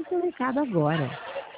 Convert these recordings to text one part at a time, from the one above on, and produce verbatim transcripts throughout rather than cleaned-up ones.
seu recado agora.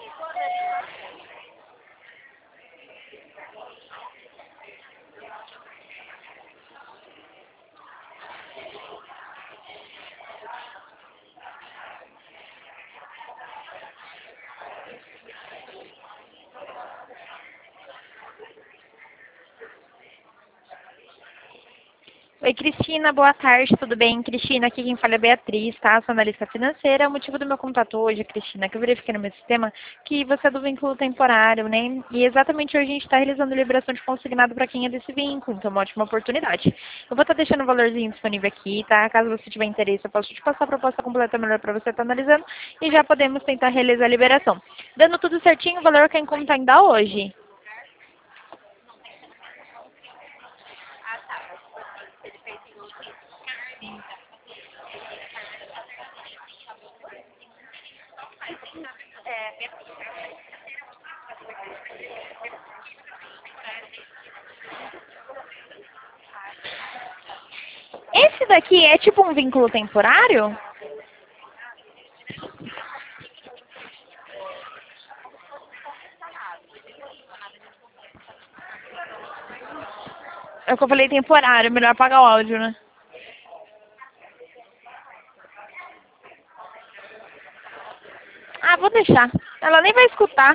Oi, Cristina, boa tarde, tudo bem? Cristina, aqui quem fala é a Beatriz, tá? Sou analista financeira. O motivo do meu contato hoje, Cristina, é que eu verifiquei no meu sistema que você é do vínculo temporário, né? E exatamente hoje a gente está realizando liberação de consignado para quem é desse vínculo, então é uma ótima oportunidade. Eu vou estar deixando o valorzinho disponível aqui, tá? Caso você tiver interesse, eu posso te passar a proposta completa melhor para você estar analisando e já podemos tentar realizar a liberação. Dando tudo certinho, o valor que em conta ainda hoje. Esse daqui é tipo um vínculo temporário? É o que eu falei temporário, melhor apagar o áudio, né? Ah, vou deixar. Ela nem vai escutar.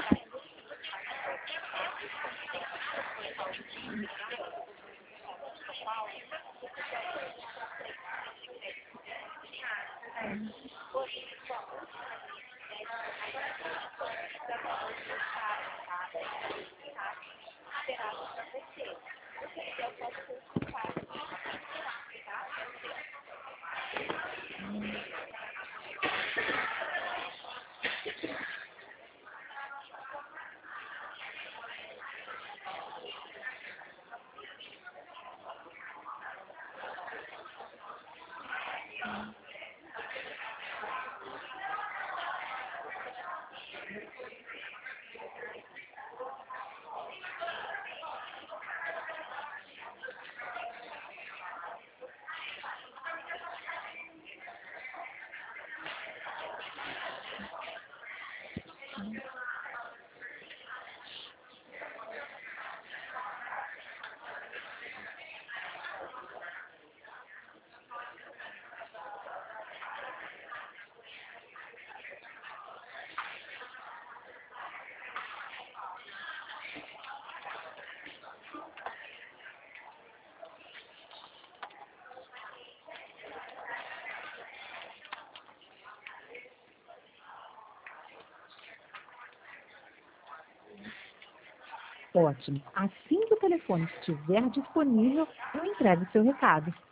Ótimo. Assim que o telefone estiver disponível, eu entrego o seu recado.